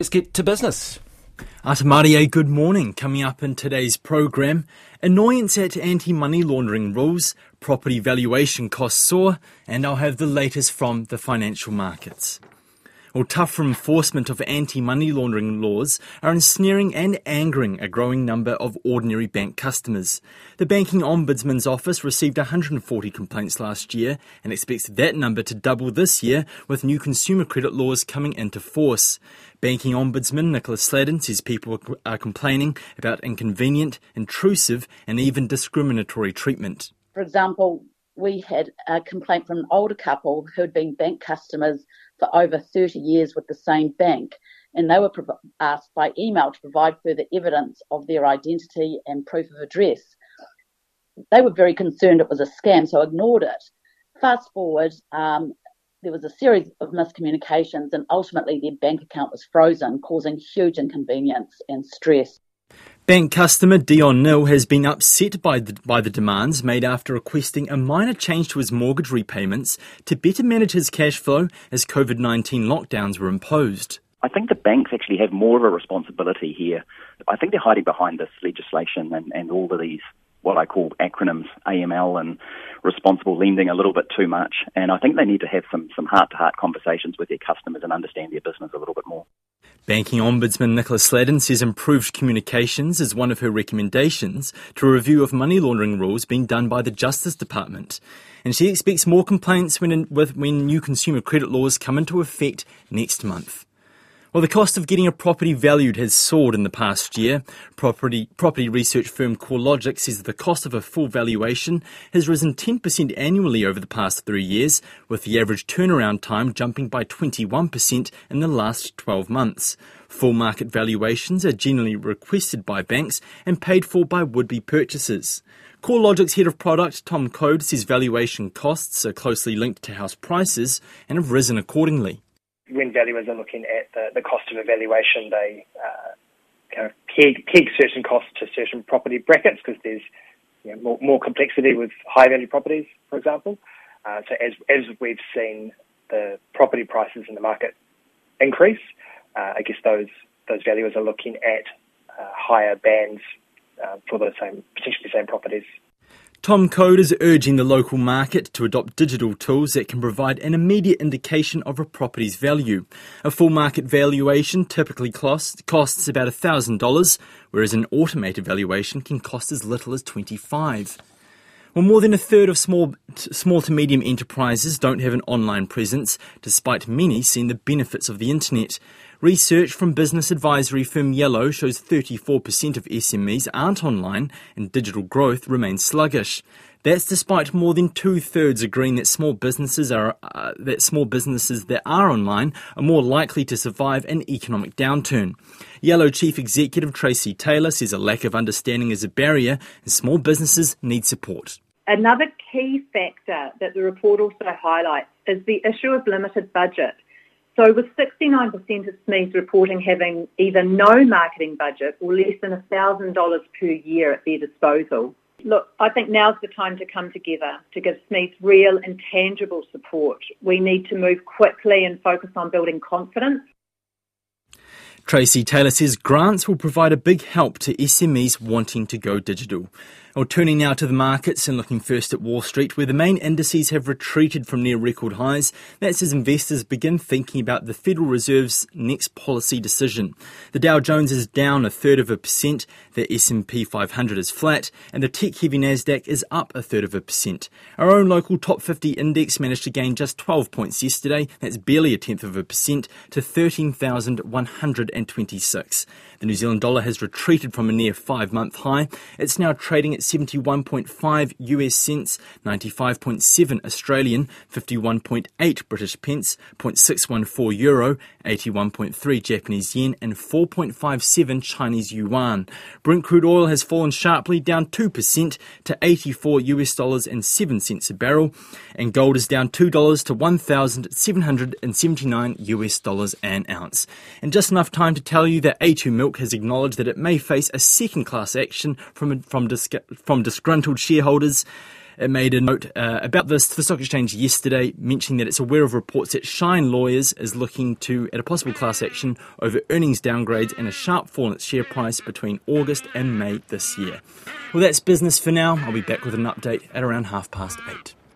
Let's get to business. Atamarie, good morning. Coming up in today's program, annoyance at anti-money laundering rules, property valuation costs soar, and I'll have the latest from the financial markets. Well, tougher enforcement of anti-money laundering laws are ensnaring and angering a growing number of ordinary bank customers. The Banking Ombudsman's Office received 140 complaints last year and expects that number to double this year with new consumer credit laws coming into force. Banking Ombudsman Nicola Sladen says people are complaining about inconvenient, intrusive and even discriminatory treatment. For example, we had a complaint from an older couple who had been bank customers for over 30 years with the same bank, and they were asked by email to provide further evidence of their identity and proof of address. They were very concerned it was a scam, so ignored it. Fast forward, there was a series of miscommunications, and ultimately their bank account was frozen, causing huge inconvenience and stress. Bank customer Dion Nil has been upset by the demands made after requesting a minor change to his mortgage repayments to better manage his cash flow as COVID-19 lockdowns were imposed. I think the banks actually have more of a responsibility here. I think they're hiding behind this legislation and all of these, what I call acronyms, AML and responsible lending a little bit too much. And I think they need to have some heart-to-heart conversations with their customers and understand their business a little bit more. Banking Ombudsman Nicola Sladen says improved communications is one of her recommendations to a review of money laundering rules being done by the Justice Department. And she expects more complaints when new consumer credit laws come into effect next month. Well, the cost of getting a property valued has soared in the past year. Property research firm CoreLogic says that the cost of a full valuation has risen 10% annually over the past 3 years, with the average turnaround time jumping by 21% in the last 12 months. Full market valuations are generally requested by banks and paid for by would-be purchasers. CoreLogic's head of product, Tom Code, says valuation costs are closely linked to house prices and have risen accordingly. When valuers are looking at the cost of a valuation, they kind of peg certain costs to certain property brackets because there's more complexity with high-value properties, for example. So as we've seen the property prices in the market increase, I guess those valuers are looking at higher bands for potentially the same properties. Tom Code is urging the local market to adopt digital tools that can provide an immediate indication of a property's value. A full market valuation typically costs about $1,000, whereas an automated valuation can cost as little as $25. Well, more than a third of small to medium enterprises don't have an online presence, despite many seeing the benefits of the internet. Research from business advisory firm Yellow shows 34% of SMEs aren't online and digital growth remains sluggish. That's despite more than 2/3 agreeing that small businesses that are online are more likely to survive an economic downturn. Yellow Chief Executive Tracy Taylor says a lack of understanding is a barrier and small businesses need support. Another key factor that the report also highlights is the issue of limited budget. So with 69% of SMEs reporting having either no marketing budget or less than $1,000 per year at their disposal. Look, I think now's the time to come together to give SMEs real and tangible support. We need to move quickly and focus on building confidence. Tracy Taylor says grants will provide a big help to SMEs wanting to go digital. Well, turning now to the markets and looking first at Wall Street, where the main indices have retreated from near record highs. That's as investors begin thinking about the Federal Reserve's next policy decision. The Dow Jones is down 1/3%, the S&P 500 is flat, and the tech-heavy Nasdaq is up 1/3%. Our own local top 50 index managed to gain just 12 points yesterday. That's barely 1/10% to 13,126. The New Zealand dollar has retreated from a near 5-month high. It's now trading at 71.5 US cents, 95.7 Australian, 51.8 British pence, 0.614 euro, 81.3 Japanese yen and 4.57 Chinese yuan. Brent crude oil has fallen sharply, down 2% to $84.07 a barrel, and gold is down $2 to $1,779 an ounce. And just enough time to tell you that A2 Milk has acknowledged that it may face a second-class action from disgruntled shareholders. It made a note about this to the Stock Exchange yesterday, mentioning that it's aware of reports that Shine Lawyers is looking at a possible class action over earnings downgrades and a sharp fall in its share price between August and May this year. Well, that's business for now. I'll be back with an update at around 8:30.